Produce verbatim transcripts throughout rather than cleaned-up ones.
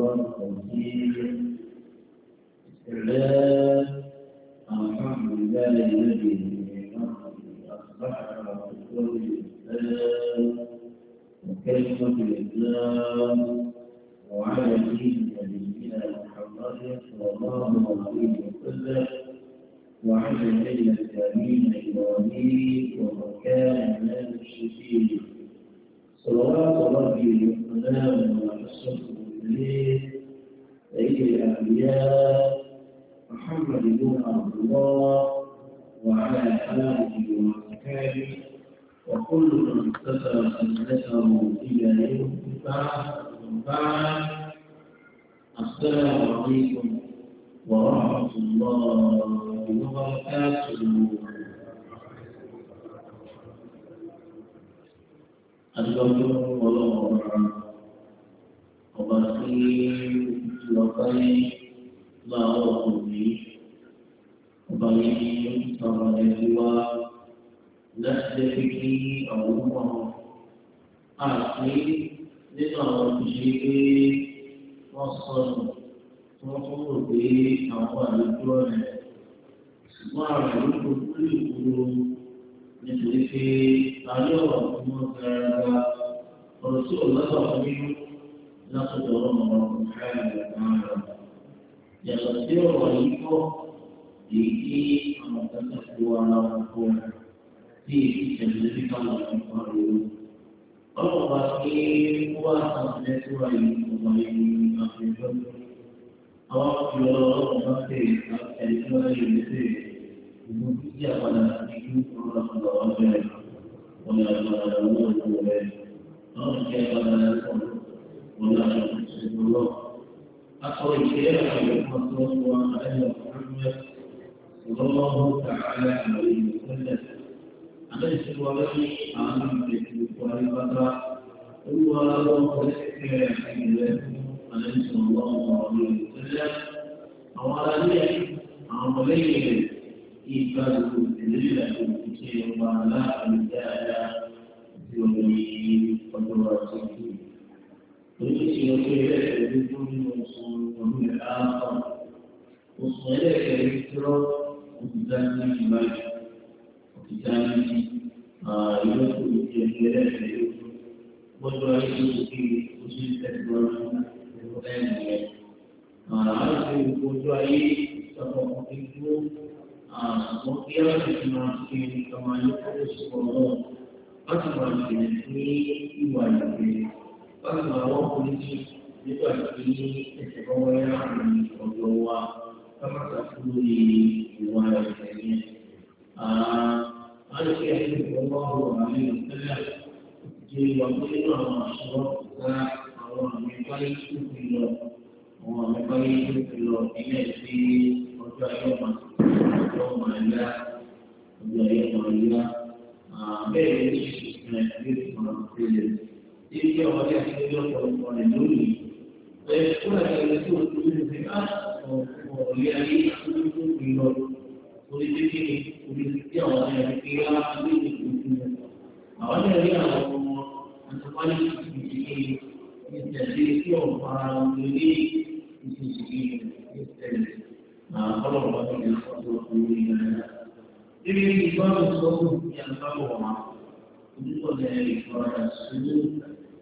الشيطان الرجيم. بسم الله الحمد لله الذي أصبح على فطرة الإسلام وكلمة الإسلام وعلى دين نبينا محمد صلى الله عليه وسلم وعلى ملة أبينا إبراهيم ومن كان من المشركين صلوات ربي وسلامه على أشرف المرسلين سيد الأنبياء محمد بن عبد الله وعلى آله وأصحابه وكل من اتبع سنته إلى يوم البعث. السلام عليكم ورحمة الله وبركاته. Adapun orang-orang obati lokai laut bumi, obati sama jiwa, nak definisi Allah asli di dalam segi wasal, semua di awal itu semua itu perlu Jadi, kalau kita Rasulullah shallallahu alaihi wasallam Allah Subhanahu yang lebih wajib di amal dua laku di jadi kalau baru kalau bagi puasa sesuai dengan akhir awal jual nanti jadi lagi Kemudian pada itu orang orang yang oleh Allah oleh orang yang pada oleh Allah atau yang masuk Tuhan Allah Muhammad Sallallahu Taala Alaihi Wasallam ada sebuah lagi alim itu kualitas dua orang yang ada Sallallahu Alaihi Wasallam awalnya awalnya Ibadah adalah ujian wala menjadi teori kontroversi. Ujian teori itu musuh orang apa? Musuh teori itu ujian ibadah. Ujian ah itu ujian teori. Bukan itu ujian teori yang ah itu bukan itu itu Mungkin dimasuki kemajuan sekolah, bagaimana ini ibadah, bagaimana polisi juga ini sekolah yang berdoa, termasuk di ibadah ini. Ada yang Allah Alaihi Wasallam di waktu itu Allah Allah mengalir itu bilo, Allah mengalir itu bilo ini di waktu itu Malaysia, Malaysia, Malaysia, very very very Jadi orang yang hidup dalam orang dulu, saya pun ada itu tujuh sekitar, orang ini itu hidup politik ini, politik orang yang kira ini, orang yang dia antara politik ini, jadi itu orang ini itu ini. Kalau orang yang suatu ini, jadi ibadah suatu yang tahu itu adalah ibadah sunnah.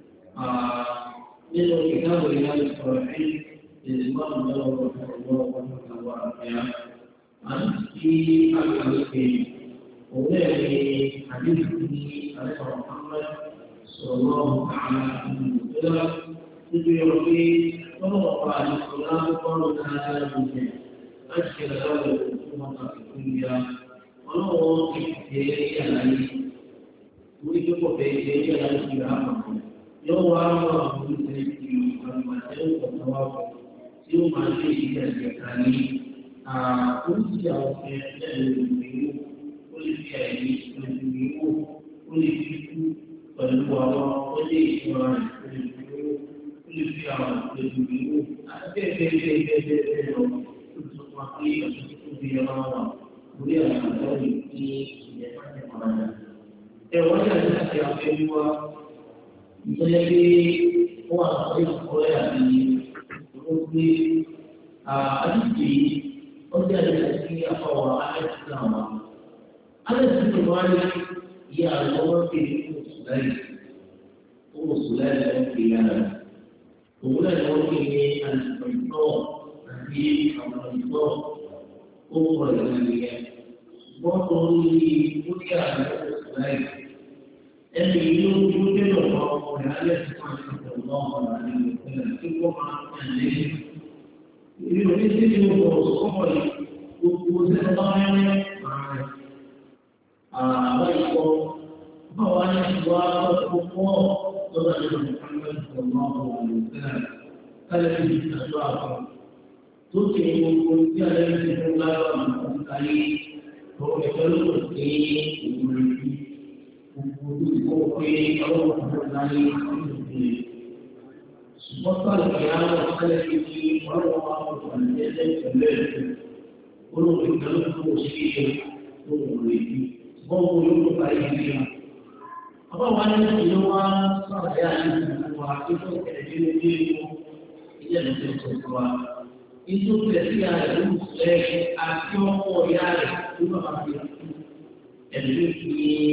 Ini kita berikan ibadah ini ibadah dalam Allah Taala. Anti al-Qadim oleh hadis ini oleh Muhammad Sallallahu Alaihi Wasallam itu yang kalau orang Islam kalau ada أشكر له الأمة الدنيا ولو كيف يعني ويجب في يعني كلامه يوم الله مسلم لما تلو التوافق يوم ما شيء كذلك كل شيء في الدنيا كل شيء في الدنيا كل شيء فالواقع كل شيء كل شيء في الدنيا أكيد أكيد أكيد Wakil itu dia bawa, dia akan tahu ini dia mana. Teori ada siapa juga, misalnya di orang yang boleh di pé àdìsí ọjà ìrẹsì sí àfọwọ́ alẹ́sì náà wà. alẹ́sì tó wá ní ìyá àwọn ọmọ kéde fún mùsùlùmí fún mùsùlùmí lọ́wọ́ kéde yára. òun náà ni wọ́n kéde àlùfọ̀ ìtọ́ àti àwọn ìtọ́ ó kọ̀ ìrẹsì yẹn. wọ́n tó ní dúkìá àwọn mùsùlùmí. ẹni ìlú ojú nínú ọkùnrin alẹ́sì fún àṣìṣe ọlọ́run àti ìpínlẹ̀ tí wọ́n máa ń tẹ̀lé. ìlú oníṣẹ́ ìlú ọ̀sọ́kọ̀ yìí gbogbo sẹ́nu bá mẹ́rin máa rẹ̀. àwọn ìkọ́ báwa ní ìwà ọ̀pọ̀ pọ̀ lọ́dọ̀ ìlú Muhammad sallallahu alaihi wasallam kálẹ̀ ní ìtàjọ́ àpọ̀ tó ti gbogbo tí a lè fi fún lára àwọn ìkàlẹ̀ tó ẹ̀fẹ́ ló pè é ìwúrí gbogbo tó ti kọ́ pé ọlọ́run kò láyé nínú ìpínlẹ̀. ṣùgbọ́n sáré kí á lọ sálẹ̀ kí kí ọlọ́run wà lọ pẹ̀lú ẹgbẹ́ pẹ̀lú ẹ̀sìn olóògbé pẹ̀lú tó o ṣe é tó o rè é ṣùgbọ́n mo yóò tó bá yé bí wọn. ọba wa ní ìlú wa sọ̀rọ̀ yá ní ìlú wa tó tó kẹ̀lé ní ilé ìlú ilé ìlú tó tó wa. ìtò tẹ̀lé sí ara rẹ̀ ló sẹ́ àti ọkọ̀ ìyá rẹ̀ tó bá máa fi ẹ̀mí fi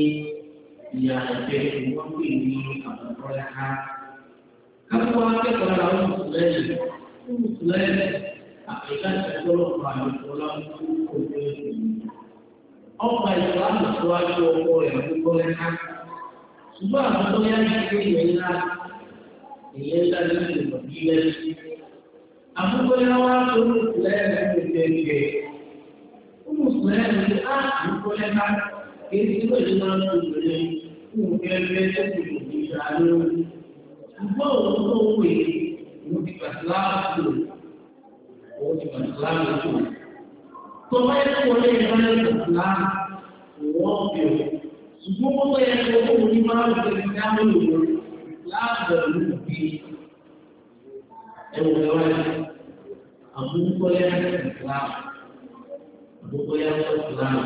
ìyá ẹ̀jẹ̀ ìwọ́n pè ní àbúrò ẹ̀ka. kápẹ́ wa kẹ́kọ̀ọ́ ara wọn mùsùlùmí fún mùsùlùmí àpèká ìṣẹ́jọ́lọ́pọ̀ àyẹ̀kọ́ láwọn tó kò ní ẹ̀sìn. ọ̀pọ̀ ìṣọ́ àmọ̀síwájú ọkọ̀ rẹ̀ àbúrò ẹ̀ka. ṣùgbọ́n àwọn tó yá ní ìwé ìwé ńlá ìyẹn ńlá ní ìlú ìlẹ̀. àbúrò ẹ̀ka wá tó mùsùlùmí ní ìgbẹ́gbẹ́. fún mùsùlùmí ní á àbúrò ẹ̀ka kìí ṣe ìlú máa ń tó lè fún ìgbẹ́gbẹ́ tó kù ní ìṣà lórí. ṣùgbọ́n òun tó ń pè é òun ti pàṣẹ láàbù òun ti pàṣẹ láàbù tó. tó bá yẹ kó wọlé ìgbà yẹn pàṣẹ láàbù òun ọ̀bẹ o. ṣùgbọ́n wọ́n bá yẹ kó wọ́n ní máa ń tẹ̀lé dáhùn lòun láàbù ló bí ẹ̀wọ̀n ẹ̀wọ̀n ẹ̀ àbúkọ́ yẹn pàṣẹ láàbù àbúkọ́ yẹn pàṣẹ láàbù.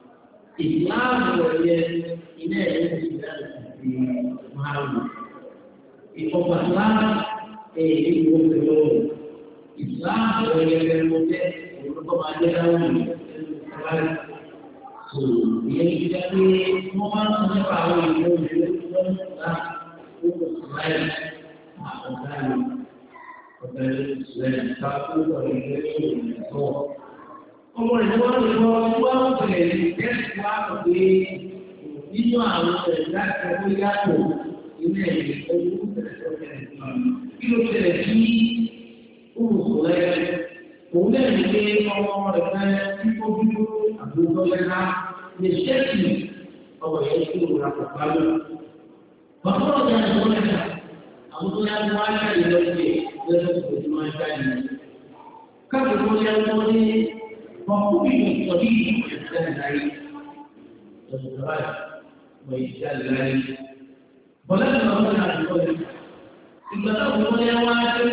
Islam wọ̀nyẹ iná ẹ̀yẹ ti dá ti márùn. Ìfọ̀pọ̀lá èyí wọ́n fi lọ́wọ́. Islam wọ̀nyẹ bẹ̀rẹ̀ wọ́n tẹ́ olùkọ́ máa jẹ́ dáhùn ní ìfọ̀pọ̀lá. So ìyẹn ti dá pé wọ́n máa ń sọ nípa àwọn ìlú ìlú lọ́wọ́ ìlà owó ìsìláyà àkọ́kọ́ yìí. Ọ̀gá ìlú ìsìláyà ká kó ọ̀rọ̀ ìlú ìlú ìtọ́. ọmọ rẹ̀ wọ́n lè lọ wá ọ̀pẹ̀lẹ̀ ẹ̀sùn wá pé nínú àwọn ẹ̀dá ẹ̀kọ́ yàtọ̀ ilé ẹ̀yẹ ọdún tẹ̀lẹ̀ kí ló tẹ̀lẹ̀ sí òwòsàn lẹ́yìn òun náà ní pé ọmọ rẹ̀ fẹ́ tí ó dúró àbúrò lẹ́la lè ṣẹ́ẹ̀kì ọmọ yẹn tí ó rà pàpà lọ. bàbá ọ̀gá ẹ̀kọ́ lẹ́la àwọn tó yá wá jáde lọ́sẹ̀ lẹ́sẹ̀ tó máa jáde. káàkiri yá wọ́n ní وقبل الطبيب ويحتاج عليه والزواج ويحتاج عليه ولما منع الولد إذا تقول يا واحد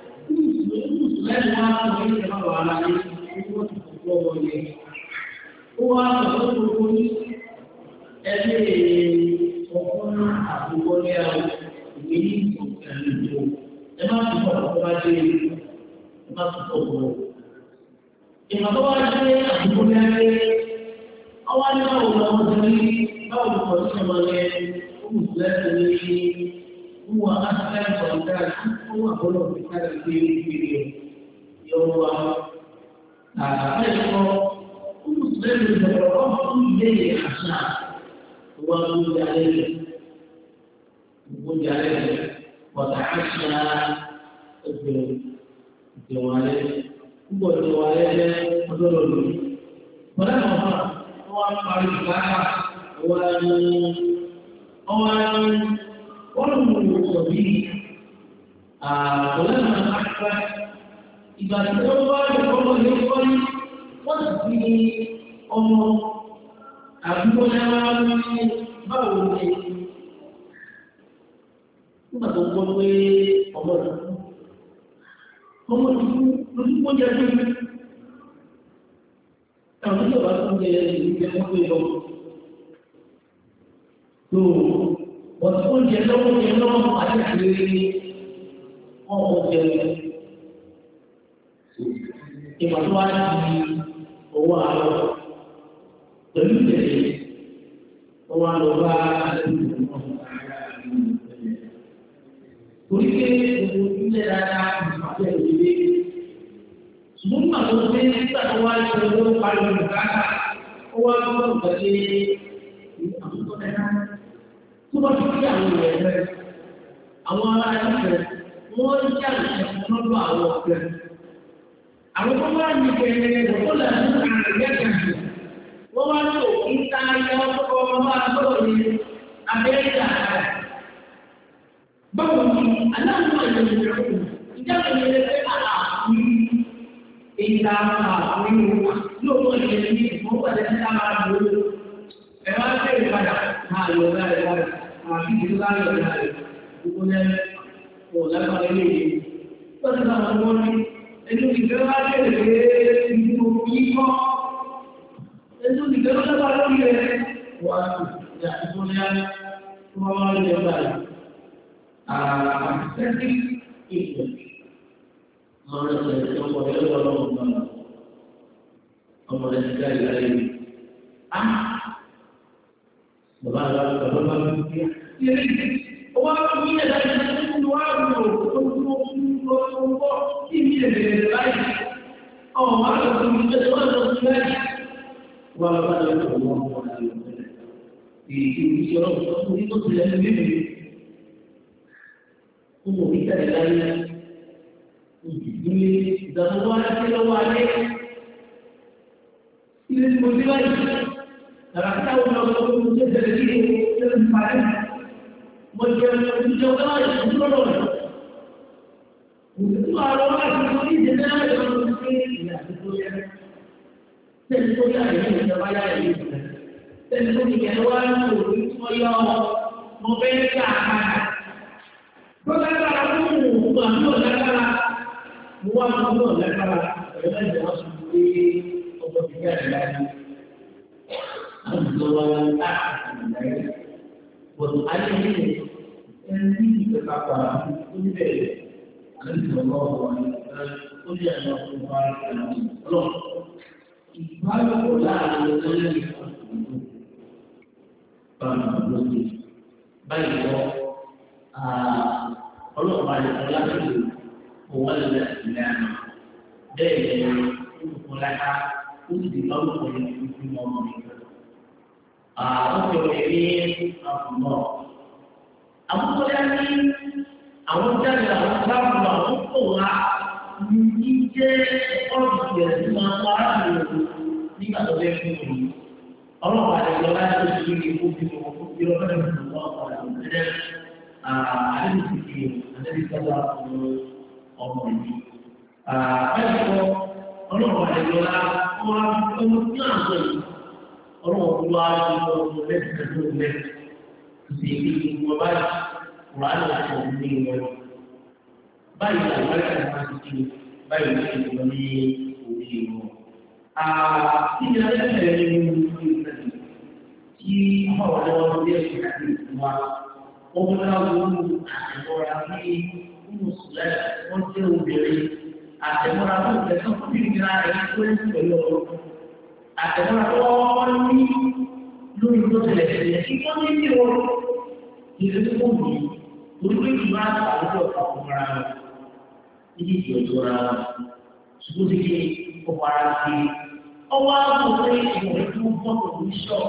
لا يواجه إلا ما على عليه هو تقول عليه هو تقول أبي وقل أقول يا إني سكان أما تقول عليه أما تقول ìmọ̀tọ́ wá ṣe àdúgbò lẹ́rẹ́ ọwọ́ ní báwo ni wọ́n ti rí báwo ni wọ́n ti mọ̀ ní olùsílẹ̀ ní wúwa áṣílẹ̀ ìgbọ̀ǹda fún àbọ̀lọ̀ ìgbà ìgbé ìgbé yọ̀wọ̀ wa. Àgbà ìkọ́ olùsílẹ̀ ní ìbẹ̀rẹ̀ ọ̀hún ilé àṣà wa ló ń jalè rẹ̀ ló ń jalè rẹ̀ ọ̀tà àṣà ẹgbẹ̀rún ìgbẹ̀wọ̀n alẹ́ gbogbo ìwà ẹgbẹ́ ọjọ́ lọ́dún. Bọ́lá náà wà wọ́n á parí ìgbàgbà wọ́n á ní wọ́n á ní wọ́n mú ìwòsàn bí bọ́lá náà á pẹ́. Ìgbà tí wọ́n bá yọ ọmọ yẹn kọ́ ní wọ́n sì fi ọmọ àdúgbò náà ní báwo ni nígbà tó gbọ́ pé ọmọ rẹ̀ kú. Ọmọ rẹ̀ kú. Lórí kó jẹ pé àwọn tó bá tó jẹ ìlú jẹ wọ́n pé lọ. Tó wọ́n tó jẹ lọ́wọ́ jẹ lọ́wọ́ àti àgbèrè ọmọ jẹ ìwà tó wá di owó àárọ̀ pẹ̀lú ìtẹ̀lé ó wá lọ bá àdúgbò náà. Torí pé gbogbo ilé dáadáa ìpàdé ìdílé. Ṣùgbọ́n nígbà tó dé nígbà tó wá ṣe owó pariwo ìgbàgbà, ó wá gbọ́dọ̀ gbàgbé àtúntò náà. Tó bá ti kí àwọn èèyàn rẹ̀, àwọn ará ẹ̀fẹ̀, wọ́n ń jà lọ́dọ̀ lọ́dọ̀ àwọn ọ̀fẹ́. Àwọn tó wá ní kẹ̀kẹ́ tó lè mú àrẹ̀gẹ́ kẹ̀kẹ́. Wọ́n wá lò ìta ayé ọkọ̀ ọmọ máa gbọ́dọ̀ ní abẹ́rẹ́ àárẹ̀. Báwo ni aláwọ̀ ẹ̀yẹ ìrẹ̀kùn ìjáde ní ẹgbẹ́ àlàáfíì ìta àárín wa lóòótọ́ ìyẹn ní ìfowópamọ́ ẹ̀ka máa lò ó. Ẹ wá bẹ̀rẹ̀ padà máa lọ láì láì àbí ìdílé láì láì gbogbo ẹ̀ ọ̀ lágbára ilé yìí. Wọ́n ti sábà wọ́n ní ẹni ìfẹ́ wá bẹ̀rẹ̀ pé ìdúró yìí kọ́. Ẹni ìfẹ́ wá lágbára lórí rẹ̀ wá sí ìyá tó wá wá lórí ẹ̀ báyìí. Aesthetic equal. Mana sahaja yang boleh orang orang orang sekali lagi. Ah, beberapa beberapa dia. Jadi orang ini ada satu dua orang orang orang ini ada lain. Oh, ada semua orang lain. Walaupun ada orang orang di di orang itu tidak lebih. Umum kita adalah ini dalam wajah kita wajah ini motivasi. Dalam kita orang orang muda dari sini dalam paling macam jauh lagi jauh lagi. Untuk orang ini jenis orang ini ya betul ya. Tentu ya ini supaya ini. Tentu dia orang itu supaya memperbaiki. Bagaimana kamu membantu negara, membantu negara, dengan jelas seperti untuk tiga negara. Anjuran tak, buat ada ini, ini kita kata ini beda. Ada semua orang, punya orang orang, kalau ibadah bola adalah itu, baik Allah Taala itu mewalil Islam. Dari mulanya untuk dilakukan oleh semua mereka. Ah, untuk ini Allah. Abu Bakar ini awak jangan lupa untuk menjadi orang yang bermanfaat di masa depan. Allah Taala itu sendiri untuk memperbaiki Allah Taala. Ada di sini, ada di sebelah orang ini. Kalau orang ada jualan, orang kemudian orang keluar itu boleh boleh sini mobile, Quran atau ini. Baiklah, baiklah masih ini, baiklah ini ini. Ah, tidak ada yang mungkin tadi. Si apa orang dia sudah semua. Orang orang orang ini muslim, muslim beri. Ada orang tu yang berfikir influence belum. Ada orang ini lu itu selesai. Kita ini orang itu pun dulu juga ada orang ini juga orang seperti operasi. Awal mulai itu pun berusaha.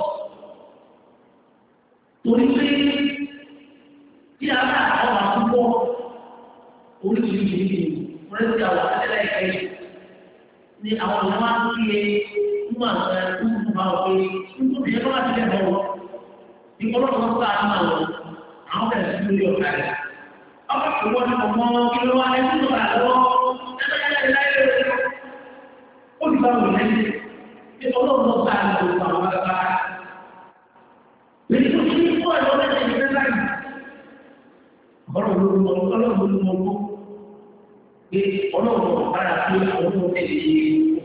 Tulis tidak ada orang tua urus ini, mereka awak ada lagi. Ni awak lama ni, rumah saya tu bawa ni, tu dia orang tidak bawa. Di kalau orang tak mahu, awak dah studio ada. Apa keluar ngomong, keluar itu tu ada. Ada ada lagi. Oh di bawah ni, di kalau orang tak mahu bawa apa. Jadi tu ini pun orang yang kita lagi. Kalau belum kalau belum mampu, eh orang orang ada orang tadi,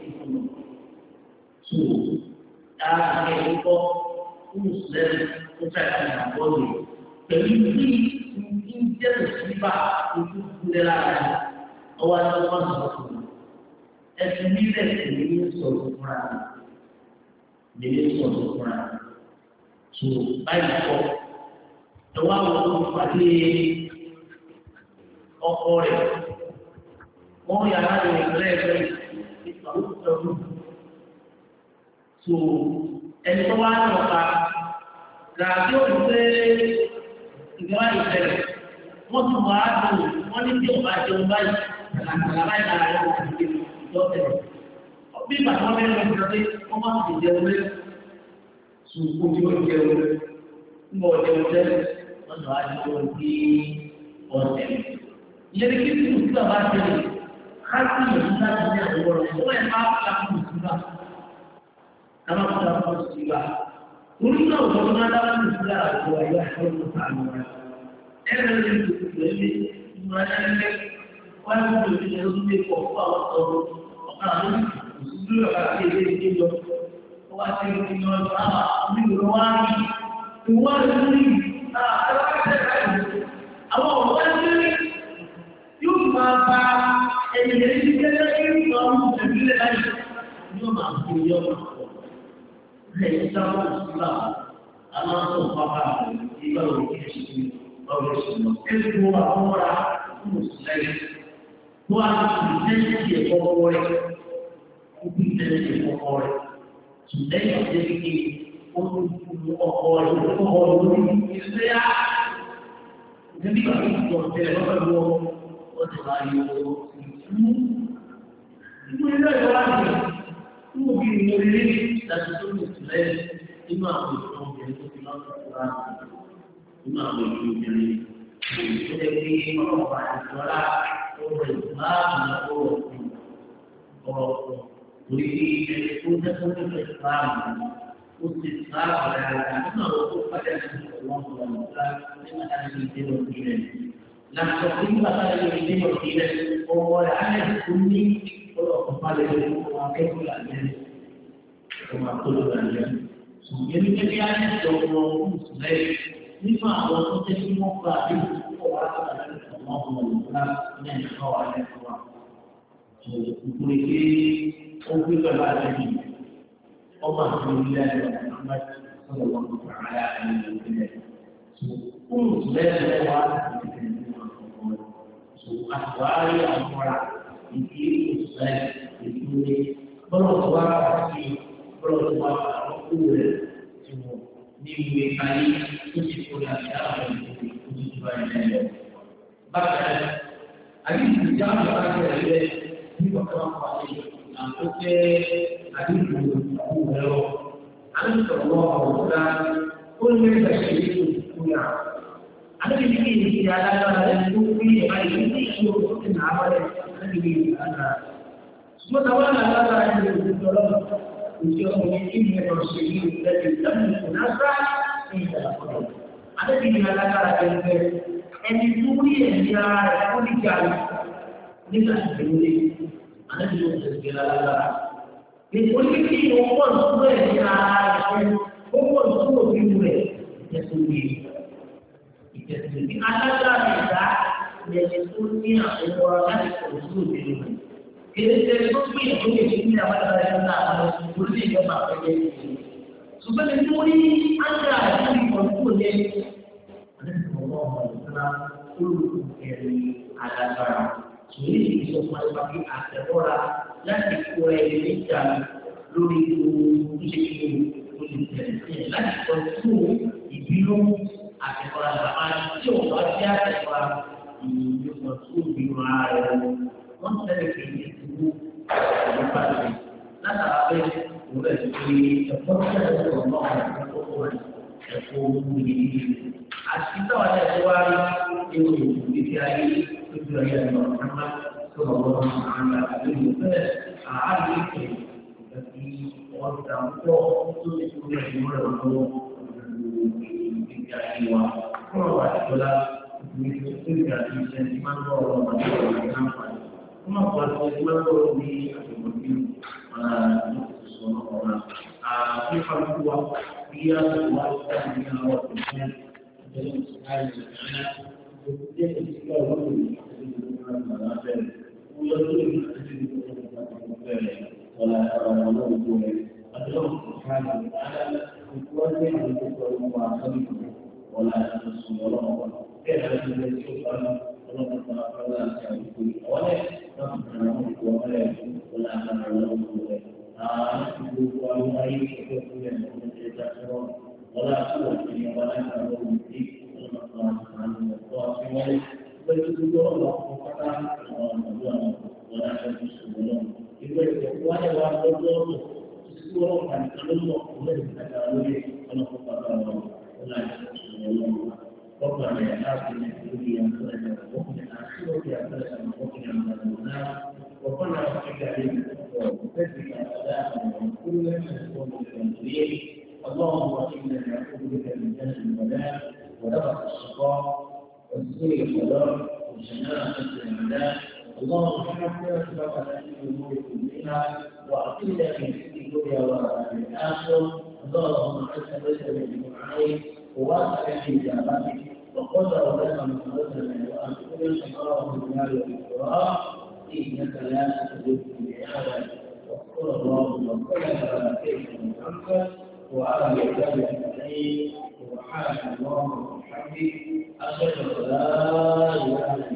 so, ah itu muslim ucapan boleh. Jadi ini jadi sebab untuk belajar awal awal ẹ̀sìn nílẹ̀ sì ní sọ̀rọ̀ fúnra lè sọ̀rọ̀ fúnra tó báyìí kọ́ ẹ wá wọ́n tó pàdé ọkọ rẹ̀ wọ́n yàrá rẹ̀ lẹ́ẹ̀rẹ́ ìpàwọ́ ẹ̀rù tó ẹni tó wá ní ọ̀ka gàdí òṣìṣẹ́ ìgbà ìṣẹ̀lẹ̀ wọ́n tún wá dùn wọ́n ní tí ọba jẹun báyìí àlàkàlà báyìí lára rẹ̀ wọ́n ti di ìjọ́tẹ̀. bí bàtà wọn bẹ́ẹ̀ lọ sí ọdẹ wọ́n máa ti jẹun lé sùkú tí ó jẹun lé ń bọ̀ jẹun lé wọ́n lọ àjẹun bí ọ̀tẹ̀. ìyẹn ní kí tí mo ti bàbá tẹ̀lé káàkiri yìí láti ní àwòrán rẹ̀ wọ́n ẹ̀ máa fi àkókò síbà káwọn kọ́ àkókò síbà. orí náà wọ́n máa dá fún ìsúlẹ̀ àgọ́ ayé àkọ́kọ́ sàánú rẹ̀. ẹ̀rọ ní ìdókòwò ẹ̀mí ìmúra ẹ̀rẹ́ wọ́n á gbọ́dọ̀ ní ẹ̀rọ tó lè pọ̀ fún àwọn ọ̀rọ̀ ọ̀kan àlọ́ ìsúlẹ̀ ọ̀gá àti ilé ìdíje lọ. wọ́n á ti rí ní ọjọ́ àmà onígbòrò wá rí ìwọ́n rẹ̀ lórí àwọn ọ̀gá ẹgbẹ́ yóò máa bá ẹni ẹni tí kẹ́kẹ́ kí ó máa ń tẹ̀lé láyé yóò máa fi yọ lẹ́yìn sábà ìsúlá aláǹtọ̀ pápá ìgbà òkè ìṣèlú ọ̀rọ̀ ìṣèlú ẹni tó wà fún wa fún òṣìṣẹ́ tó wà ní ìtẹ́sí ẹ̀kọ́ rẹ̀ ó bí ìtẹ́sí ẹ̀kọ́ rẹ̀ ṣùgbọ́n ìyàwó kékeré ó ń fún ọkọ rẹ̀ ó kọ́ ọ lórí ìṣẹ́ yá níbi ìgbà tó ti tọ̀ tẹ̀lé lọ́pẹ́ lọ́wọ́ wọ́n ti máa yọ ìfún nínú ilé ẹ̀kọ́ láti fún òbí ìmọ̀lẹ́ láti tó lè tẹ̀lé nínú àwọn ìtàn obìnrin tó ti lọ́sọ̀ fúra nínú àwọn ìtàn obìnrin tó lè fi ọlọ́pàá ìjọba ọ̀rọ̀ ìsìláàmù ọ̀rọ̀ ọ̀rọ̀ orí ẹni tó dẹ́kun nípa ìsìláàmù ó ti ìsìláàmù dáadáa nínú àwọn tó padà sí ọ̀wọ́n ọ̀rọ̀ nígbà tá a lè dé lọ sí rẹ̀. Langsung kita pada ini berkira orang yang sunni kalau kembali ke rumah keluarga rumah keluarga. Jadi kebiasaan orang Muslim ni mahu untuk semua pelajar orang yang mahu melakukan yang kau ada kuat. Jadi orang keluarga ini Allah Subhanahu Muhammad Sallallahu Alaihi Wasallam. Muslim lewat Aswari Amora itu saya itu belum waktu belum waktu semua ni kali itu sudah ada itu juga ada. Bahkan ada juga ada di beberapa kali nanti ada itu kalau ada Allah pun mereka itu punya. Ada di sini tidak ada bukti yang ini itu kenapa ada di sana. Semua tahu ada yang bertolong untuk memiliki proses dari dalam nasa tidak ada. Ada di negara yang ini bukti yang dia dicari. Ini tak boleh. Ada di negara. Di politik ini orang semua yang orang semua boleh jadi. Jadi ada benda yang itu orang yang berusaha dulu. Jadi itu punya punya ini apa yang ada boleh juga pakai. Sebenarnya ini ada yang dikontrolnya. Ada semua orang perlu dari ada barang. Jadi semua bagi ada orang yang dikurai dan lulu itu itu itu lagi kontrol ibnu ada orang lain coba dia coba itu masuk di luar konten itu apa sih nah tapi udah di proses pembangunan pembangunan ekonomi asal ada suara itu dicari tujuan Muhammad Sallallahu Alaihi Wasallam ada itu tapi orang itu itu yang orang jiwa. Kalau ada bola, itu tidak bisa dimantau oleh orang. Cuma kalau dimantau di mungkin mana semua orang. Ah, kalau dua dia semua dia awal punya jadi sekali sekali dia juga orang yang ada. Ular itu ada di ولا أرى ولو أدعو سبحانه وتعالى بقوته أن تكون معصمه ولا تنسوا ولا كيف الذي يشوف ولو تتنقل كل أوله نحن نملك ولا ولا أنا ولو نحن ولا يكون ولا قوة إلا ولا نعلم فيه الله سبحانه وتعالى بل الله سبحانه ولا تنسوا إذا ولا ولا سورة عن كلمة ومن تكالوي ونقطة ولا يسمى ربنا يا آخر الدنيا أنزلنا ومن الآخرة أنزلنا ومن النار وقلنا وحيد علينا وكذلك أداء وكل من يكون بالتنزيل اللهم إنا نعوذ بك من جهل البلاء ودرك الشقاء وسوء القدر وشناعة الأعداء اللهم حتى سبق لنا الأمور كلها وأعطنا من الدنيا والآخرة اللهم أنت ليس بهم عليك وواسع في إجابتك وقدر لنا من قدرنا وأنت شقاء المال والإكرام إنك لا تخلف الميعاد وصلى الله وسلم على سيدنا محمد وعلى آله أجمعين سبحانك اللهم وبحمدك أشهد أن لا إله إلا